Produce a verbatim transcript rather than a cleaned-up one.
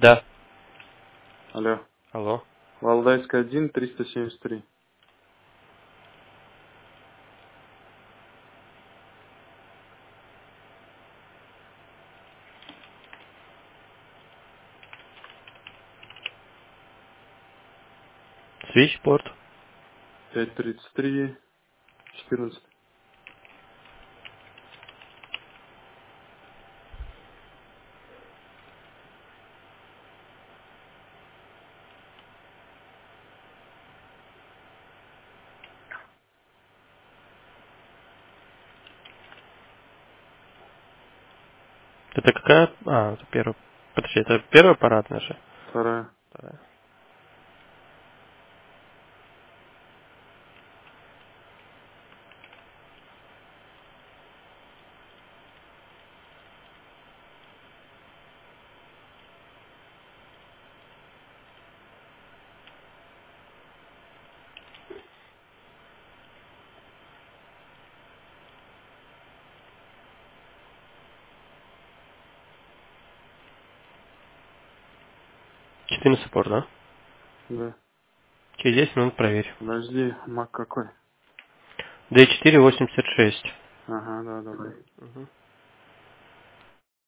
Да. Алло. Алло. Валдайская один, триста семьдесят три. Свичпорт. пять тридцать три, четырнадцать. Это какая? А, это первый. Подожди, это первый аппарат наш? Вторая. Вторая. четырнадцать порт, да? Да. Через десять минут проверь. Подожди, мак какой? ди четыре восемьдесят шесть. Ага, да, давай. Угу.